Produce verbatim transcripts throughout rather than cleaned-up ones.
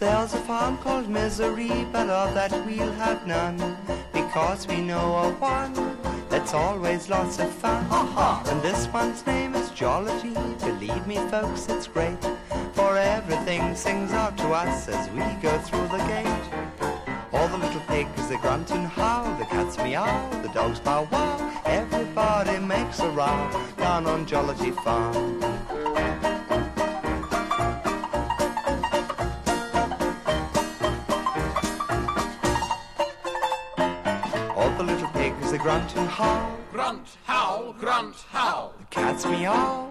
There's a farm called Misery, but of that we'll have none, because we know of one that's always lots of fun. Uh-huh. And this one's name is Jollity. Believe me, folks, it's great, for everything sings out to us as we go through the gate. All the little pigs, they grunt and howl, the cats meow, the dogs bow wow, everybody makes a row down on Jollity Farm. All the little pigs, they grunt and howl, Grunt, howl, grunt, howl. the cats meow,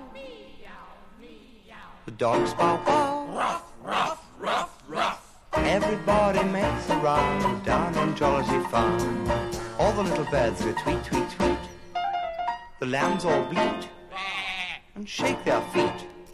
the dogs bow wow, Ruff, ruff, ruff, ruff. everybody makes a row down on Jollity Farm. All the little birds go tweet, tweet, tweet, the lambs all bleat and shake their feet.